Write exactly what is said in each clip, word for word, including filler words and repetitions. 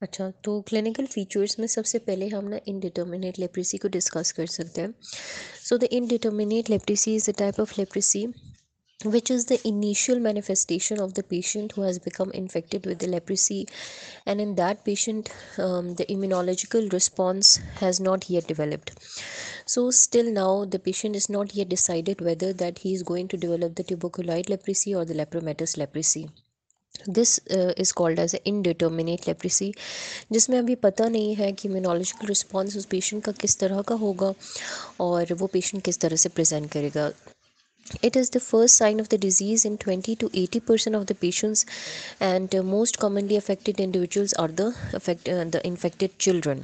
अच्छा, तो clinical features में सबसे पहले हम ना इनडिटर्मिनेट लेप्रेसी को डिस्कस कर सकते हैं. So the indeterminate leprosy is a type of leprosy which is the initial manifestation of the patient who has become infected with the leprosy, and in that patient um, the immunological response has not yet developed. So still now the patient is not yet decided whether that he is going to develop the tuberculoid leprosy or the lepromatous leprosy. This uh, is called as indeterminate leprosy, जिसमें अभी पता नहीं है कि immunological response उस patient का किस तरह का होगा और वो पेशेंट किस तरह से प्रेजेंट करेगा. It is the first sign of the disease in twenty to eighty percent of the patients, and uh, most commonly affected individuals are the affect, uh, the infected children.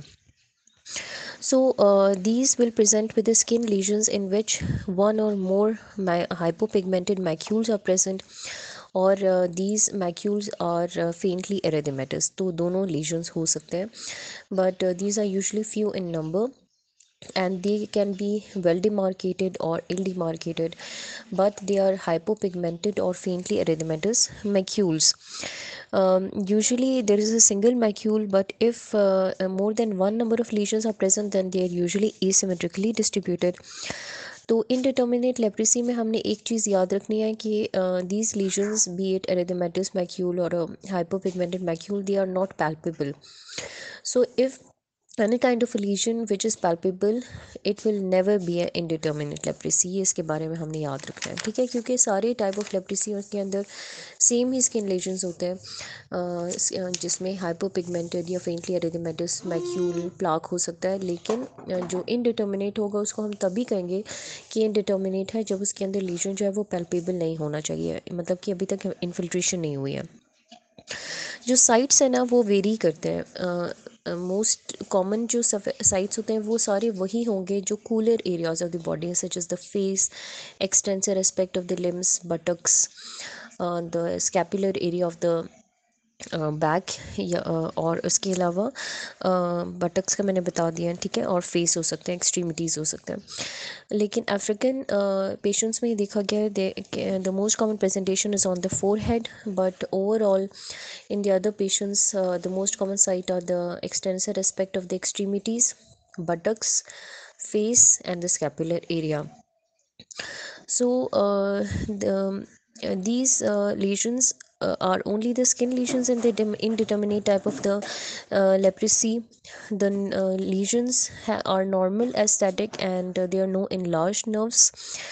So uh, these will present with the skin lesions in which one or more my hypopigmented macules are present, और these macules are uh, faintly erythematous. तो दोनों lesions हो सकते हैं, but uh, these are usually few in number and they can be well demarcated or ill demarcated, but they are hypopigmented or faintly erythematous macules. Um, usually there is a single macule, but if uh, uh, more than one number of lesions are present, then they are usually asymmetrically distributed. तो indeterminate leprosy में हमने एक चीज़ याद रखनी है कि these lesions be it erythematous macule और hypopigmented macule, they are not palpable. So if any kind of a lesion which is palpable, it will never be an indeterminate leprosy. ये इसके बारे में हमने याद रखना है, ठीक है, क्योंकि सारे टाइप ऑफ लेप्रेसी के अंदर सेम ही स्किन लेजन्स होते हैं, अ, जिसमें हाइपोपिगमेंटेड या फेंटली एरिथेमेटस मैक्यूल प्लाक हो सकता है, लेकिन अ, जो इनडिटर्मिनेट होगा उसको हम तभी कहेंगे कि इनडिटर्मिनेट है जब उसके अंदर लीजन जो है वो पैल्पेबल नहीं होना चाहिए, मतलब कि अभी तक इन्फिल्ट्रेशन नहीं हुई है. जो साइट्स है ना वो वेरी करते हैं. मोस्ट कॉमन जो साइट्स होते हैं वो सारे वही होंगे जो cooler areas of the body, such as the face, extensor aspect of the limbs, buttocks, the scapular area of the back, या अ, और उसके अलावा बटक्स का मैंने बता दिया है, ठीक है, और फेस हो सकते हैं, एक्सट्रीमिटीज़ हो सकते हैं. लेकिन अफ्रीकन पेशेंट्स में ये देखा गया है the most common presentation is on the forehead, but overall in the other patients uh, the most common site are the extensor aspect of the extremities, buttocks, face and the scapular area. So uh, the, uh, these uh, lesions uh, are only the skin lesions in the dem- indeterminate type of the uh, leprosy. The uh, lesions ha- are normal aesthetic and uh, there are no enlarged nerves.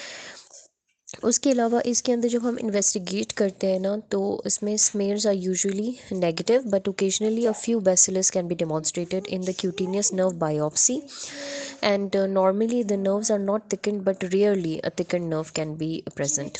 उसके अलावा इसके अंदर जब हम investigate करते हैं ना तो इसमें smears are usually negative, but occasionally a few bacillus can be demonstrated in the cutaneous nerve biopsy, and uh, normally the nerves are not thickened, but rarely a thickened nerve can be present.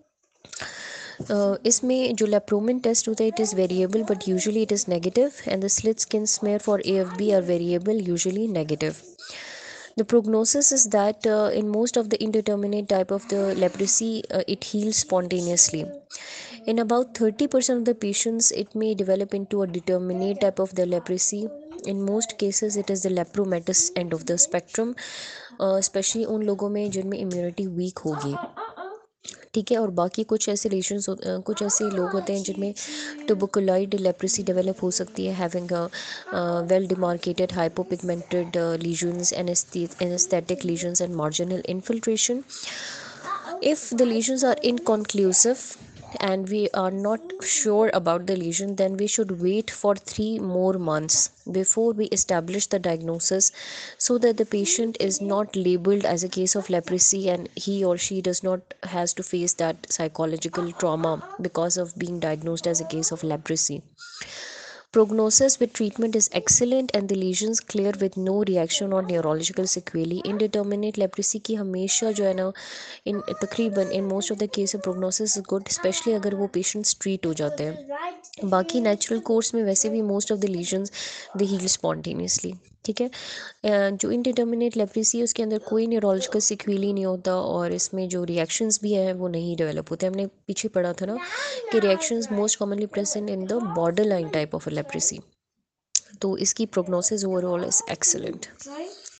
Uh, इसमें जो lepromin test होता है it is variable but usually it is negative, and the slit skin smear for A F B are variable, usually negative. The prognosis is that uh, in most of the indeterminate type of the leprosy, uh, it heals spontaneously. In about thirty percent of the patients, it may develop into a determinate type of the leprosy. In most cases, it is the lepromatous end of the spectrum, uh, especially उन लोगों में जिनमें immunity weak होगी, ठीक है. और बाकी कुछ ऐसे लेशंस कुछ ऐसे लोग होते हैं जिनमें ट्यूबरकुलोइड लेप्रेसी डेवलप हो सकती है, having well demarcated hypopigmented lesions, anaesthetic lesions and marginal infiltration. If the lesions are inconclusive and we are not sure about the lesion, then we should wait for three more months before we establish the diagnosis, so that the patient is not labeled as a case of leprosy and he or she does not has to face that psychological trauma because of being diagnosed as a case of leprosy. Prognosis with treatment is excellent and the lesions clear with no reaction or neurological sequelae. Indeterminate leprosy की हमेशा जो है ना in तकरीबन in most of the case prognosis is good, specially अगर वो patients treat हो जाते हैं. बाकी नेचुरल कोर्स में वैसे भी most of the lesions they heal spontaneously, ठीक है. अ, जो इनडिटर्मिनेट लेप्रेसी है उसके अंदर कोई न्यूरोलॉजिकल सिक्वेली नहीं होता और इसमें जो रिएक्शंस भी हैं वो नहीं डेवलप होते. हमने पीछे पढ़ा था ना कि reactions most commonly present in the borderline type of leprosy. तो इसकी प्रोग्नोसिस ओवरऑल इज एक्सेलेंट.